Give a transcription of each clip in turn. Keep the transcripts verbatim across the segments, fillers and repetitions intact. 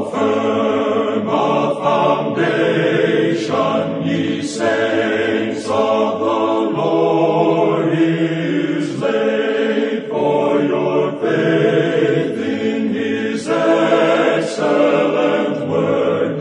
firm a foundation, ye saints of the Lord, is laid, for your faith in his excellent word.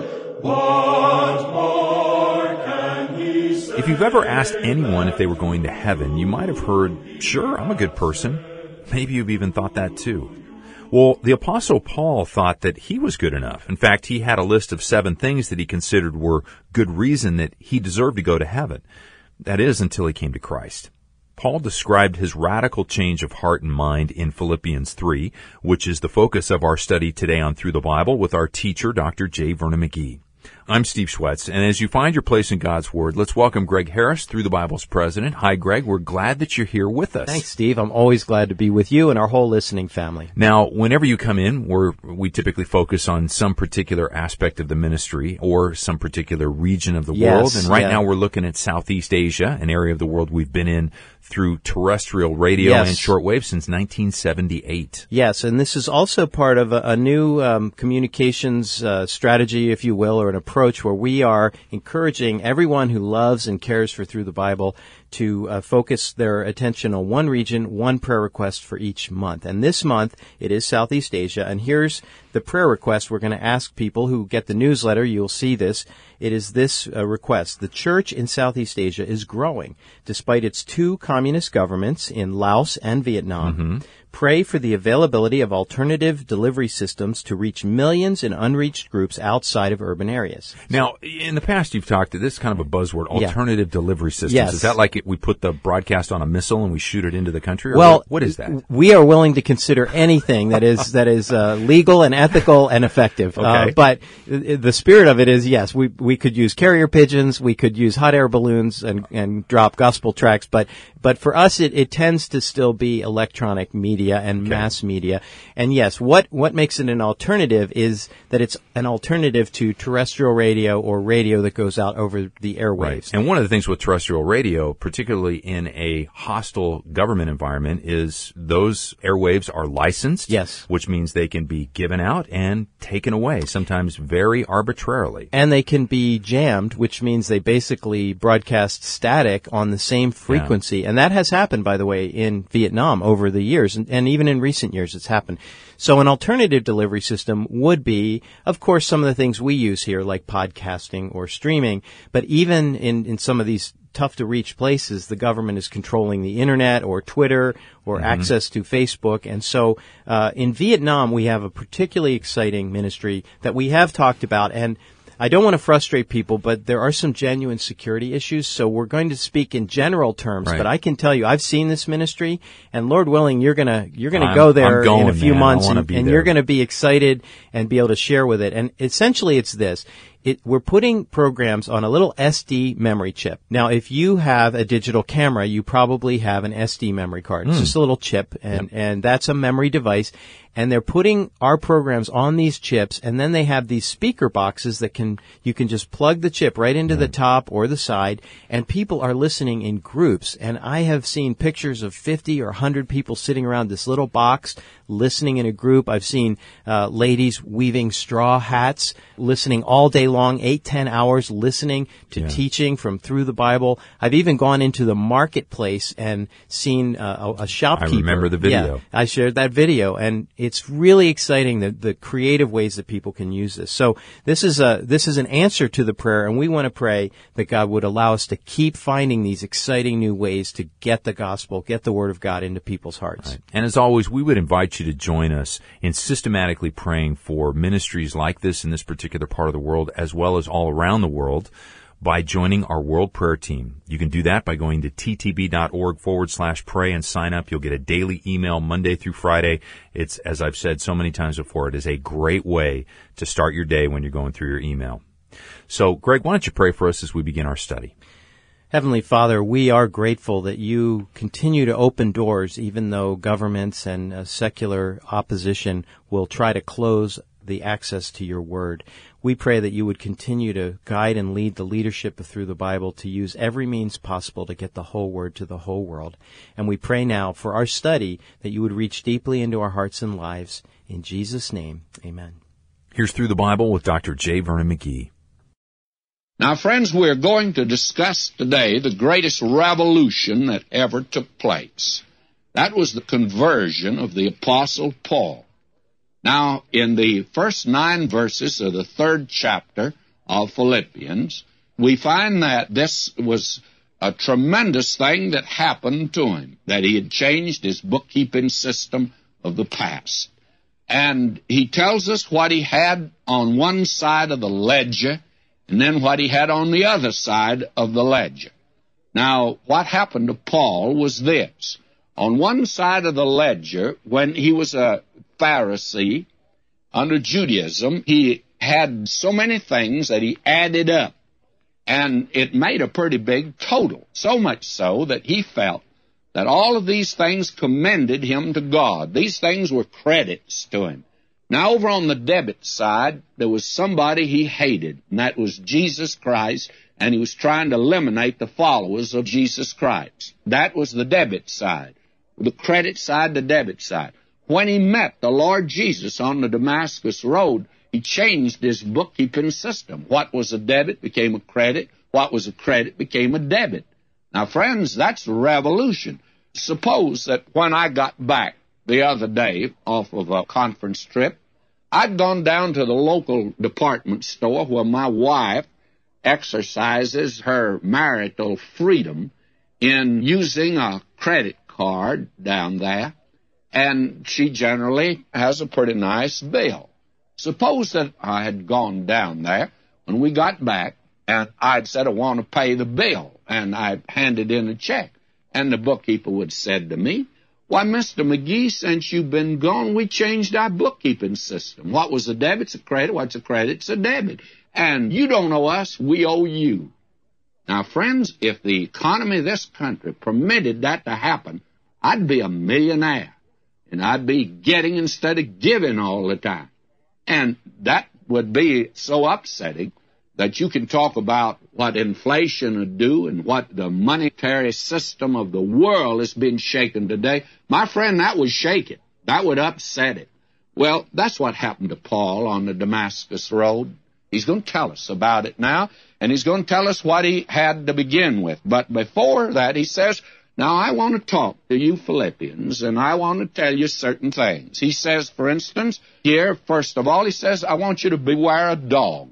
What more can he say? If you've ever asked anyone if they were going to heaven, you might have heard, sure, I'm a good person. Maybe you've even thought that too. Well, the Apostle Paul thought that he was good enough. In fact, he had a list of seven things that he considered were good reason that he deserved to go to heaven. That is, until he came to Christ. Paul described his radical change of heart and mind in Philippians three, which is the focus of our study today on Through the Bible with our teacher, Doctor J. Vernon McGee. I'm Steve Schwetz, and as you find your place in God's Word, let's welcome Greg Harris, Through the Bible's president. Hi, Greg. We're glad that you're here with us. Thanks, Steve. I'm always glad to be with you and our whole listening family. Now, whenever you come in, we're, we typically focus on some particular aspect of the ministry or some particular region of the Yes, world. And right yeah. now we're looking at Southeast Asia, an area of the world we've been in through terrestrial radio Yes. and shortwave since nineteen seventy-eight. Yes, and this is also part of a, a new um, communications uh, strategy, if you will, or an approach where we are encouraging everyone who loves and cares for Through the Bible to uh, focus their attention on one region, one prayer request for each month. And this month, it is Southeast Asia. And here's the prayer request we're going to ask people who get the newsletter. You'll see this. It is this uh, request. The church in Southeast Asia is growing, despite its two communist governments in Laos and Vietnam. Mm-hmm. Pray for the availability of alternative delivery systems to reach millions in unreached groups outside of urban areas. Now, in the past, you've talked, this is kind of a buzzword, Yeah. alternative delivery systems. Yes. Is that like it, we put the broadcast on a missile and we shoot it into the country? Or Well, what, what is that? We are willing to consider anything that is that is uh, legal and ethical and effective. Okay. Uh, but uh, the spirit of it is, yes, we we could use carrier pigeons, we could use hot air balloons and, and drop gospel tracts, but but for us, it, it tends to still be electronic media and Okay. mass media. And yes, what what makes it an alternative is that it's an alternative to terrestrial radio or radio that goes out over the airwaves. Right. And one of the things with terrestrial radio, particularly in a hostile government environment, is those airwaves are licensed. Yes. Which means they can be given out and taken away, sometimes very arbitrarily. And they can be jammed, which means they basically broadcast static on the same frequency. And that has happened, by the way, in Vietnam over the years, and, and even in recent years it's happened. So an alternative delivery system would be, of course, some of the things we use here, like podcasting or streaming, but even in, in some of these tough-to-reach places, the government is controlling the Internet or Twitter or Mm-hmm. access to Facebook. And so uh, in Vietnam, we have a particularly exciting ministry that we have talked about. And I don't want to frustrate people, but there are some genuine security issues, so we're going to speak in general terms. Right. But I can tell you, I've seen this ministry, and Lord willing, you're gonna you're gonna I'm- go there I'm going, in a few man. I months, wanna and, be and there. you're going to be excited and be able to share with it. And essentially, it's this. It, we're putting programs on a little S D memory chip. Now, if you have a digital camera, you probably have an S D memory card. It's Mm. just a little chip, and, and that's a memory device. And they're putting our programs on these chips, and then they have these speaker boxes that can, you can just plug the chip right into the top or the side, and people are listening in groups. And I have seen pictures of fifty or one hundred people sitting around this little box, listening in a group. I've seen uh, ladies weaving straw hats, listening all day long, eight, ten hours, listening to Yeah. teaching from Through the Bible. I've even gone into the marketplace and seen uh, a, a shopkeeper. I remember the video. Yeah, I shared that video, and it's really exciting, the, the creative ways that people can use this. So this is a this is an answer to the prayer, and we want to pray that God would allow us to keep finding these exciting new ways to get the gospel, get the Word of God into people's hearts. Right. And as always, we would invite you to join us in systematically praying for ministries like this in this particular part of the world, as well as all around the world, by joining our World Prayer Team. You can do that by going to ttb.org forward slash pray and sign up. You'll get a daily email Monday through Friday. It's, as I've said so many times before, it is a great way to start your day when you're going through your email. So, Greg, why don't you pray for us as we begin our study? Heavenly Father, we are grateful that you continue to open doors, even though governments and uh, secular opposition will try to close the access to your word. We pray that you would continue to guide and lead the leadership of Through the Bible to use every means possible to get the whole word to the whole world. And we pray now for our study that you would reach deeply into our hearts and lives. In Jesus' name, amen. Here's Through the Bible with Doctor J. Vernon McGee. Now, friends, we're going to discuss today the greatest revolution that ever took place. That was the conversion of the Apostle Paul. Now, in the first nine verses of the third chapter of Philippians, we find that this was a tremendous thing that happened to him, that he had changed his bookkeeping system of the past. And he tells us what he had on one side of the ledger and then what he had on the other side of the ledger. Now, what happened to Paul was this. On one side of the ledger, when he was a Pharisee under Judaism, he had so many things that he added up, and it made a pretty big total, so much so that he felt that all of these things commended him to God. These things were credits to him. Now, over on the debit side, there was somebody he hated, and that was Jesus Christ, and he was trying to eliminate the followers of Jesus Christ. That was the debit side. The credit side, the debit side. When he met the Lord Jesus on the Damascus Road, he changed his bookkeeping system. What was a debit became a credit. What was a credit became a debit. Now, friends, that's the revolution. Suppose that when I got back the other day off of a conference trip, I'd gone down to the local department store where my wife exercises her marital freedom in using a credit card down there, and she generally has a pretty nice bill. Suppose that I had gone down there when we got back, and I'd said I want to pay the bill, and I handed in a check, and the bookkeeper would have said to me, "Why, Mister McGee, since you've been gone, we changed our bookkeeping system. What was a debit's a credit, what's a credit's a debit. And you don't owe us, we owe you." Now, friends, if the economy of this country permitted that to happen, I'd be a millionaire, and I'd be getting instead of giving all the time. And that would be so upsetting that you can talk about what inflation would do and what the monetary system of the world has been shaken today. My friend, that would shake it. That would upset it. Well, that's what happened to Paul on the Damascus Road. He's going to tell us about it now, and he's going to tell us what he had to begin with. But before that, he says, now I want to talk to you Philippians, and I want to tell you certain things. He says, for instance, here, first of all, he says, I want you to beware of dogs.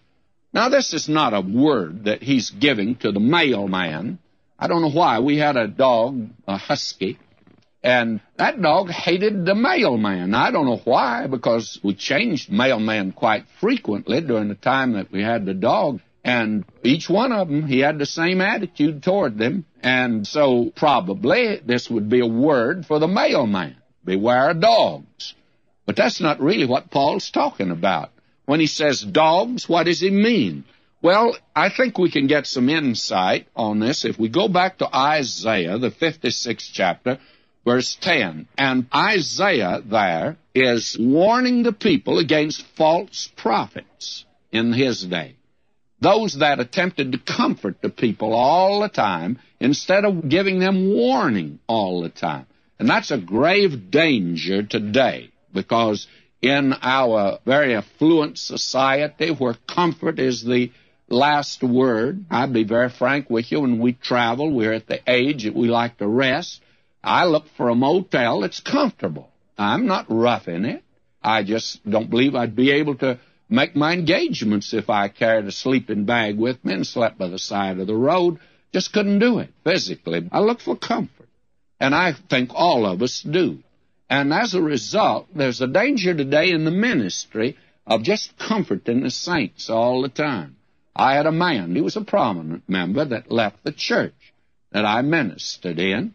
Now, this is not a word that he's giving to the mailman. I don't know why. We had a dog, a husky, and that dog hated the mailman. I don't know why, because we changed mailman quite frequently during the time that we had the dog, and each one of them, he had the same attitude toward them, and so probably this would be a word for the mailman. Beware of dogs. But that's not really what Paul's talking about. When he says dogs, what does he mean? Well, I think we can get some insight on this if we go back to Isaiah, the fifty-sixth chapter, verse ten. And Isaiah there is warning the people against false prophets in his day. Those that attempted to comfort the people all the time instead of giving them warning all the time. And that's a grave danger today, because in our very affluent society where comfort is the last word, I'll be very frank with you, when we travel, we're at the age that we like to rest. I look for a motel that's comfortable. I'm not roughing it. I just don't believe I'd be able to make my engagements if I carried a sleeping bag with me and slept by the side of the road. Just couldn't do it physically. I look for comfort, and I think all of us do. And as a result, there's a danger today in the ministry of just comforting the saints all the time. I had a man, he was a prominent member, that left the church that I ministered in,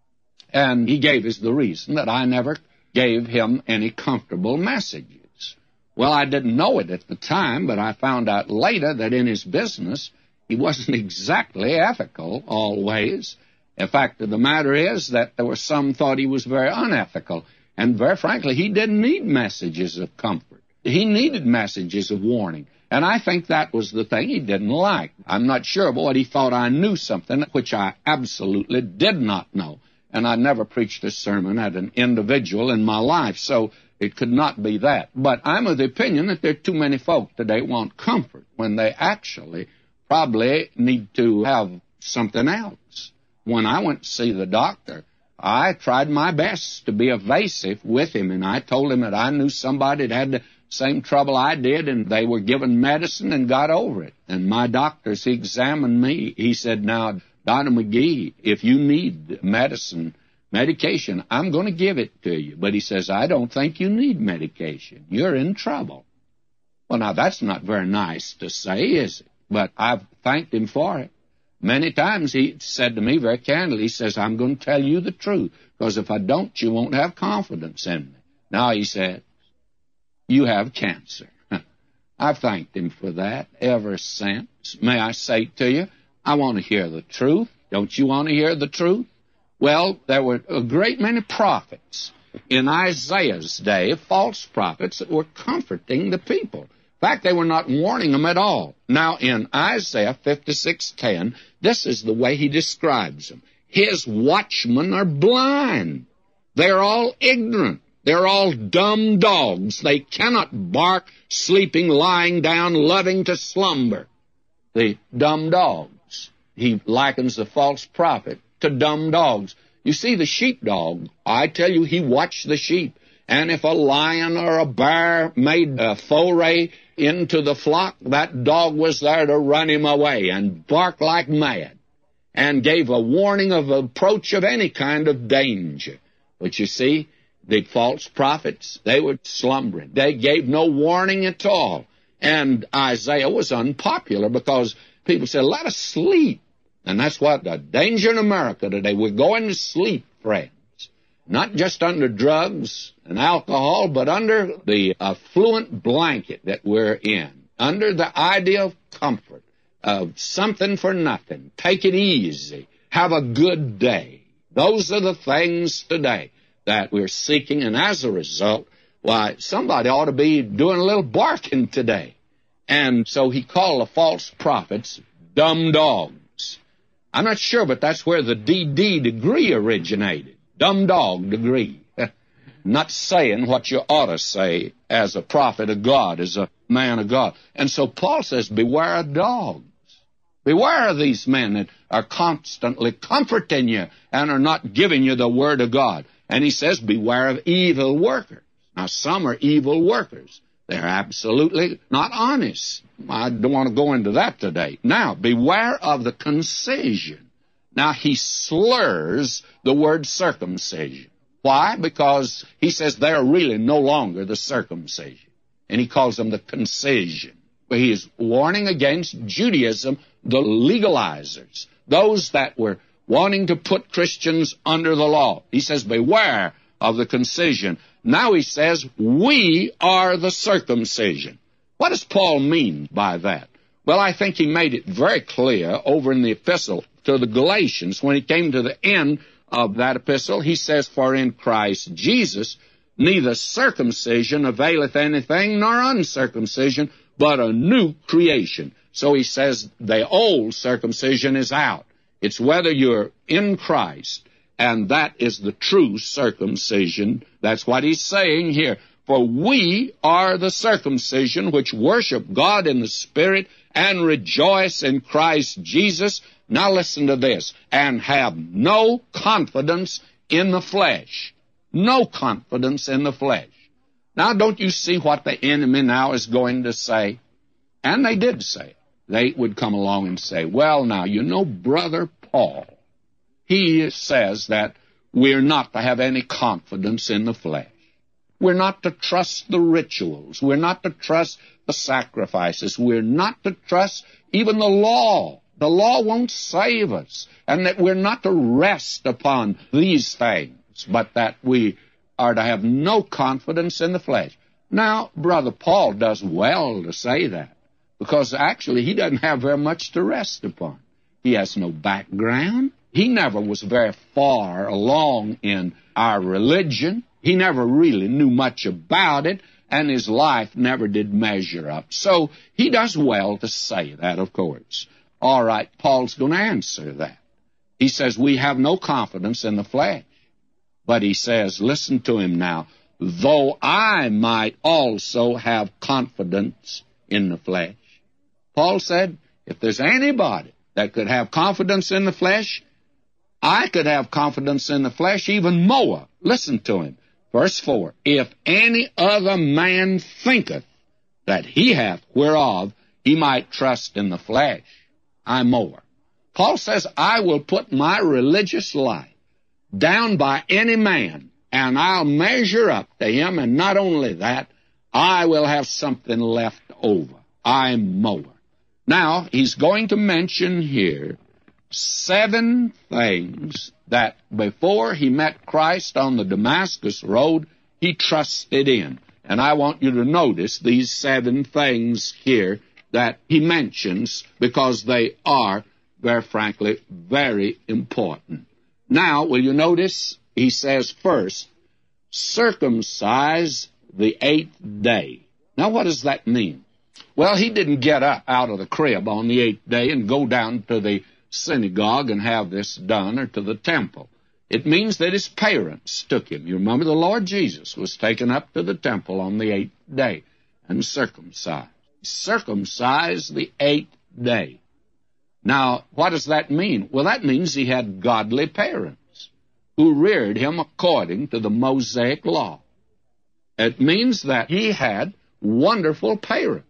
and he gave us the reason that I never gave him any comfortable messages. Well, I didn't know it at the time, but I found out later that in his business, he wasn't exactly ethical always. The fact of the matter is that there were some thought he was very unethical, and very frankly, he didn't need messages of comfort. He needed messages of warning, and I think that was the thing he didn't like. I'm not sure, but what he thought I knew something which I absolutely did not know, and I never preached a sermon at an individual in my life, so It could not be that. But I'm of the opinion that there are too many folk today want comfort when they actually probably need to have something else. When I went to see the doctor, I tried my best to be evasive with him, and I told him that I knew somebody that had the same trouble I did, and they were given medicine and got over it. And my doctors, he examined me. He said, now, Doctor McGee, if you need medicine, medication, I'm going to give it to you. But he says, I don't think you need medication. You're in trouble. Well, now, that's not very nice to say, is it? But I've thanked him for it. Many times he said to me very candidly, he says, I'm going to tell you the truth, because if I don't, you won't have confidence in me. Now, he said, you have cancer. I've thanked him for that ever since. May I say to you, I want to hear the truth. Don't you want to hear the truth? Well, there were a great many prophets in Isaiah's day, false prophets that were comforting the people. In fact, they were not warning them at all. Now, in Isaiah fifty-six ten, this is the way he describes them. His watchmen are blind. They're all ignorant. They're all dumb dogs. They cannot bark, sleeping, lying down, loving to slumber. The dumb dogs. He likens the false prophet to dumb dogs. You see, the sheepdog, I tell you, he watched the sheep. And if a lion or a bear made a foray into the flock, that dog was there to run him away and bark like mad and gave a warning of approach of any kind of danger. But you see, the false prophets, they were slumbering. They gave no warning at all. And Isaiah was unpopular because people said, let us sleep. And that's what the danger in America today. We're going to sleep, friends. Not just under drugs and alcohol, but under the affluent blanket that we're in. Under the idea of comfort, of something for nothing. Take it easy. Have a good day. Those are the things today that we're seeking. And as a result, why, somebody ought to be doing a little barking today. And so he called the false prophets dumb dogs. I'm not sure, but that's where the D D degree originated. Dumb dog degree. Not saying what you ought to say as a prophet of God, as a man of God. And so Paul says, beware of dogs. Beware of these men that are constantly comforting you and are not giving you the word of God. And he says, beware of evil workers. Now, some are evil workers. They're absolutely not honest. I don't want to go into that today. Now, beware of the concision. Now, he slurs the word circumcision. Why? Because he says they're really no longer the circumcision. And he calls them the concision. But he is warning against Judaism, the legalizers, those that were wanting to put Christians under the law. He says, beware of the concision. Now he says, we are the circumcision. What does Paul mean by that? Well, I think he made it very clear over in the epistle to the Galatians. When he came to the end of that epistle, he says, for in Christ Jesus neither circumcision availeth anything nor uncircumcision, but a new creation. So he says the old circumcision is out. It's whether you're in Christ, and that is the true circumcision. That's what he's saying here. For we are the circumcision which worship God in the Spirit and rejoice in Christ Jesus. Now listen to this. And have no confidence in the flesh. No confidence in the flesh. Now don't you see what the enemy now is going to say? And they did say it. They would come along and say, well, now, you know, Brother Paul, he says that we're not to have any confidence in the flesh. We're not to trust the rituals. We're not to trust the sacrifices. We're not to trust even the law. The law won't save us. And that we're not to rest upon these things, but that we are to have no confidence in the flesh. Now, Brother Paul does well to say that, because actually he doesn't have very much to rest upon. He has no background. He never was very far along in our religion. He never really knew much about it, and his life never did measure up. So he does well to say that, of course. All right, Paul's going to answer that. He says, we have no confidence in the flesh. But he says, listen to him now, though I might also have confidence in the flesh. Paul said, if there's anybody that could have confidence in the flesh, I could have confidence in the flesh even more. Listen to him. Verse four, if any other man thinketh that he hath whereof he might trust in the flesh, I more. Paul says, I will put my religious life down by any man, and I'll measure up to him, and not only that, I will have something left over. I'm more. Now, he's going to mention here seven things that before he met Christ on the Damascus road, he trusted in. And I want you to notice these seven things here that he mentions, because they are, very frankly, very important. Now, will you notice, he says first, circumcise the eighth day. Now, what does that mean? Well, he didn't get up out of the crib on the eighth day and go down to the synagogue and have this done, or to the temple. It means that his parents took him. You remember the Lord Jesus was taken up to the temple on the eighth day and circumcised. Circumcised the eighth day. Now, what does that mean? Well, that means he had godly parents who reared him according to the Mosaic law. It means that he had wonderful parents.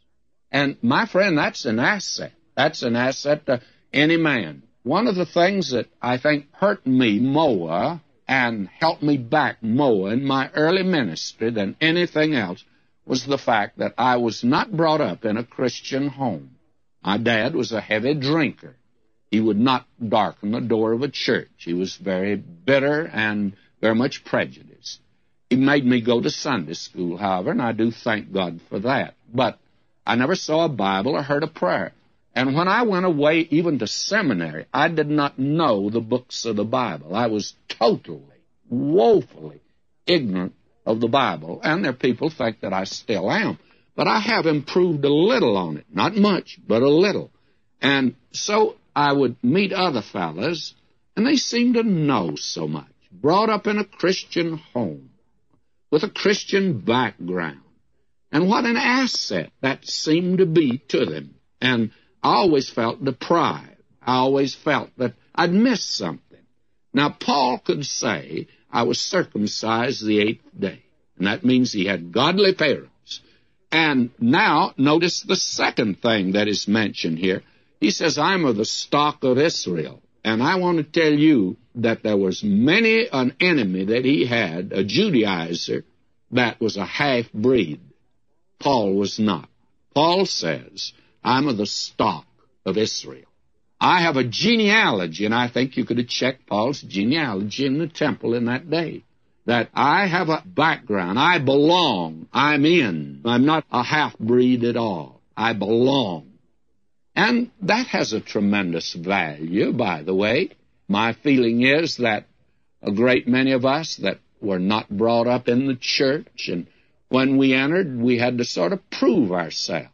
And, my friend, that's an asset. That's an asset to any man. One of the things that I think hurt me more and helped me back more in my early ministry than anything else was the fact that I was not brought up in a Christian home. My dad was a heavy drinker. He would not darken the door of a church. He was very bitter and very much prejudiced. He made me go to Sunday school, however, and I do thank God for that. But I never saw a Bible or heard a prayer. And when I went away even to seminary, I did not know the books of the Bible. I was totally, woefully ignorant of the Bible, and there are people who think that I still am. But I have improved a little on it. Not much, but a little. And so I would meet other fellas, and they seemed to know so much. Brought up in a Christian home, with a Christian background. And what an asset that seemed to be to them. And I always felt deprived. I always felt that I'd missed something. Now, Paul could say, I was circumcised the eighth day. And that means he had godly parents. And now, notice the second thing that is mentioned here. He says, I'm of the stock of Israel. And I want to tell you that there was many an enemy that he had, a Judaizer, that was a half-breed. Paul was not. Paul says, I'm of the stock of Israel. I have a genealogy, and I think you could have checked Paul's genealogy in the temple in that day, that I have a background. I belong. I'm in. I'm not a half-breed at all. I belong. And that has a tremendous value, by the way. My feeling is that a great many of us that were not brought up in the church, and when we entered, we had to sort of prove ourselves.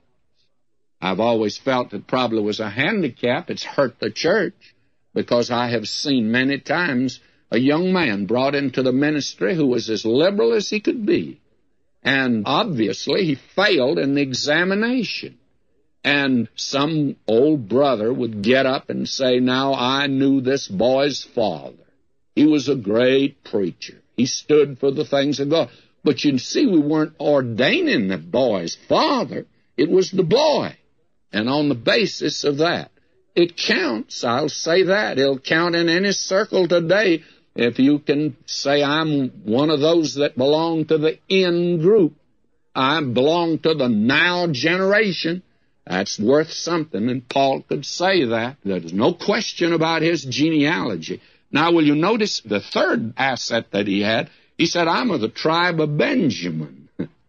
I've always felt it probably was a handicap. It's hurt the church, because I have seen many times a young man brought into the ministry who was as liberal as he could be. And obviously he failed in the examination. And some old brother would get up and say, now I knew this boy's father. He was a great preacher. He stood for the things of God. But you see, we weren't ordaining the boy's father. It was the boy. And on the basis of that, it counts. I'll say that. It'll count in any circle today if you can say, I'm one of those that belong to the in group. I belong to the now generation. That's worth something, and Paul could say that. There's no question about his genealogy. Now, will you notice the third asset that he had? He said, I'm of the tribe of Benjamin.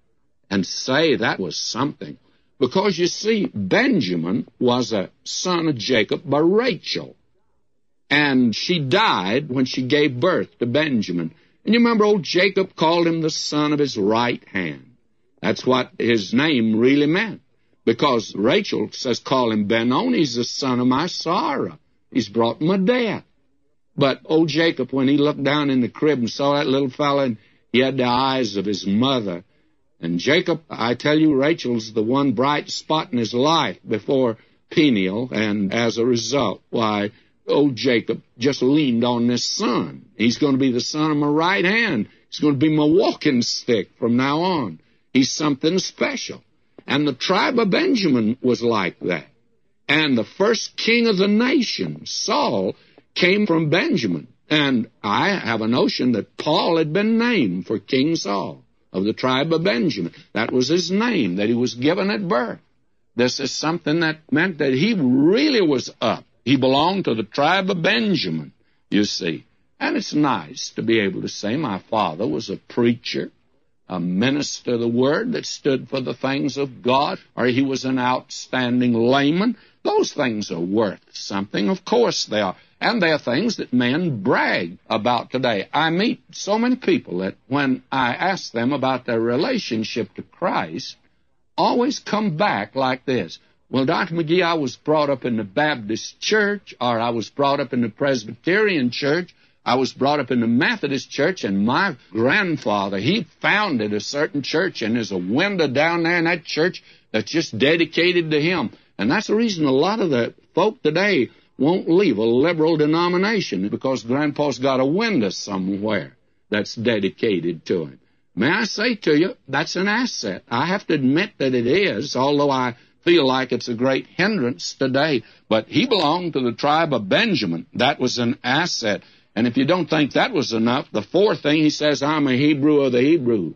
And say that was something. Because, you see, Benjamin was a son of Jacob by Rachel. And she died when she gave birth to Benjamin. And you remember old Jacob called him the son of his right hand. That's what his name really meant. Because Rachel says, call him Ben-On, he's the son of my sorrow. He's brought my death. But old Jacob, when he looked down in the crib and saw that little fella, and He had the eyes of his mother. And Jacob, I tell you, Rachel's the one bright spot in his life before Peniel, and as a result, why, old Jacob just leaned on this son. He's going to be the son of my right hand. He's going to be my walking stick from now on. He's something special. And the tribe of Benjamin was like that. And the first king of the nation, Saul, came from Benjamin. And I have a notion that Paul had been named for King Saul of the tribe of Benjamin. That was his name that he was given at birth. This is something that meant that he really was up. He belonged to the tribe of Benjamin, you see. And it's nice to be able to say my father was a preacher, a minister of the Word that stood for the things of God, or he was an outstanding layman. Those things are worth something. Of course they are. And they are things that men brag about today. I meet so many people that when I ask them about their relationship to Christ, always come back like this. Well, Doctor McGee, I was brought up in the Baptist church, or I was brought up in the Presbyterian church, I was brought up in the Methodist church, and my grandfather, he founded a certain church, and there's a window down there in that church that's just dedicated to him. And that's the reason a lot of the folk today won't leave a liberal denomination, because Grandpa's got a window somewhere that's dedicated to him. May I say to you, that's an asset. I have to admit that it is, although I feel like it's a great hindrance today. But he belonged to the tribe of Benjamin. That was an asset. And if you don't think that was enough, the fourth thing, he says, I'm a Hebrew of the Hebrew.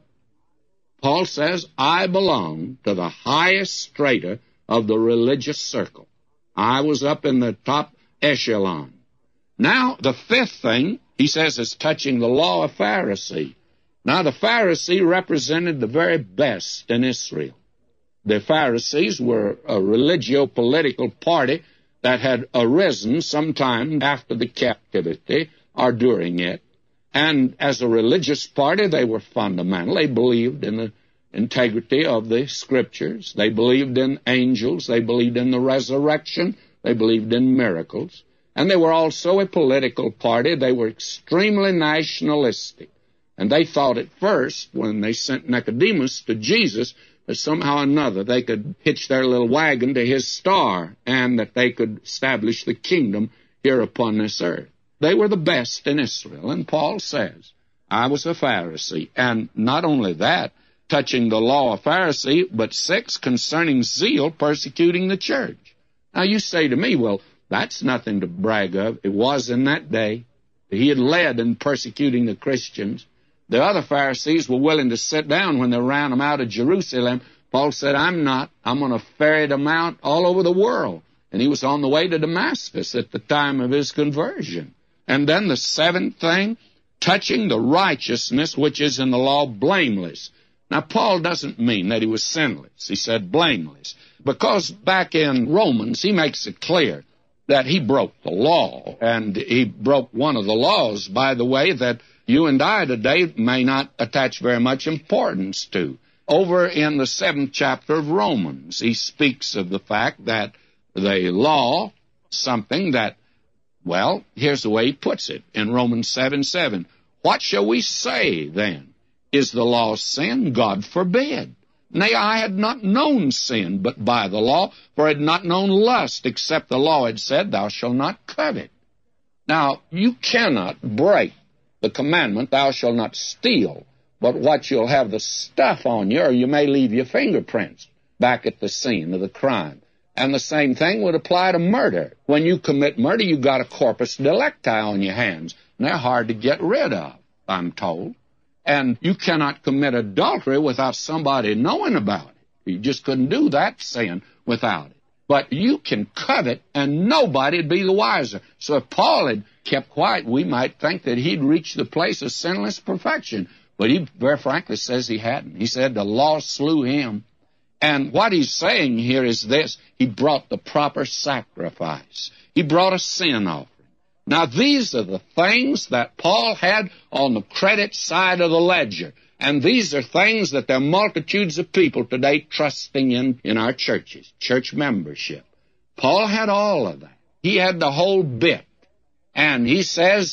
Paul says, I belong to the highest strata of the religious circle. I was up in the top echelon. Now, the fifth thing, he says, is touching the law of Pharisee. Now, the Pharisee represented the very best in Israel. The Pharisees were a religio-political party that had arisen sometime after the captivity or during it. And as a religious party, they were fundamental. They believed in the integrity of the Scriptures. They believed in angels. They believed in the resurrection. They believed in miracles. And they were also a political party. They were extremely nationalistic. And they thought at first, when they sent Nicodemus to Jesus, that somehow or another they could hitch their little wagon to his star and that they could establish the kingdom here upon this earth. They were the best in Israel. And Paul says, I was a Pharisee. And not only that, touching the law of Pharisee, but six, concerning zeal, persecuting the church. Now you say to me, well, that's nothing to brag of. It was in that day. He had led in persecuting the Christians. The other Pharisees were willing to sit down when they ran them out of Jerusalem. Paul said, I'm not. I'm going to ferry them out all over the world. And he was on the way to Damascus at the time of his conversion. And then the seventh thing, touching the righteousness which is in the law, blameless. Now, Paul doesn't mean that he was sinless. He said blameless. Because back in Romans, he makes it clear that he broke the law. And he broke one of the laws, by the way, that you and I today may not attach very much importance to. Over in the seventh chapter of Romans, he speaks of the fact that the law, something that, well, here's the way he puts it in Romans seven seven. What shall we say then? Is the law sin? God forbid. Nay, I had not known sin but by the law, for I had not known lust, except the law had said, thou shalt not covet. Now, you cannot break the commandment, thou shalt not steal, but what you'll have the stuff on you, or you may leave your fingerprints back at the scene of the crime. And the same thing would apply to murder. When you commit murder, you've got a corpus delicti on your hands, and they're hard to get rid of, I'm told. And you cannot commit adultery without somebody knowing about it. You just couldn't do that sin without it. But you can covet, and nobody'd be the wiser. So if Paul had kept quiet, we might think that he'd reached the place of sinless perfection. But he very frankly says he hadn't. He said the law slew him. And what he's saying here is this. He brought the proper sacrifice. He brought a sin offering. Now, these are the things that Paul had on the credit side of the ledger. And these are things that there are multitudes of people today trusting in in our churches, church membership. Paul had all of that. He had the whole bit. And he says,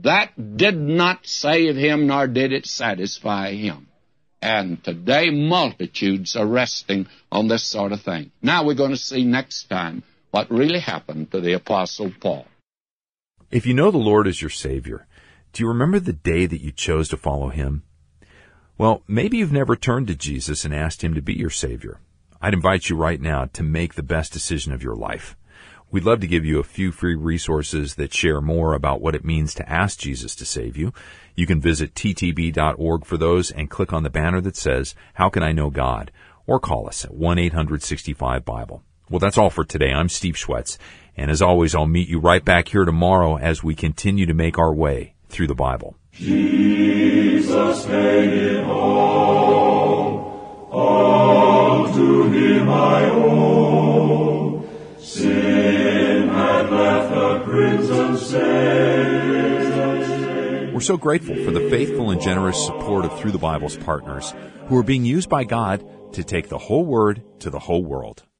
that did not save him, nor did it satisfy him. And today multitudes are resting on this sort of thing. Now we're going to see next time what really happened to the Apostle Paul. If you know the Lord as your Savior, do you remember the day that you chose to follow Him? Well, maybe you've never turned to Jesus and asked Him to be your Savior. I'd invite you right now to make the best decision of your life. We'd love to give you a few free resources that share more about what it means to ask Jesus to save you. You can visit t t b dot org for those and click on the banner that says, How Can I Know God? Or call us at one eight hundred sixty-five Bible. Well, that's all for today. I'm Steve Schwetz, and as always, I'll meet you right back here tomorrow as we continue to make our way through the Bible. Jesus paid it all, all to Him I owe. Sin had left a crimson stain. We're so grateful for the faithful and generous support of Through the Bible's partners who are being used by God to take the whole Word to the whole world.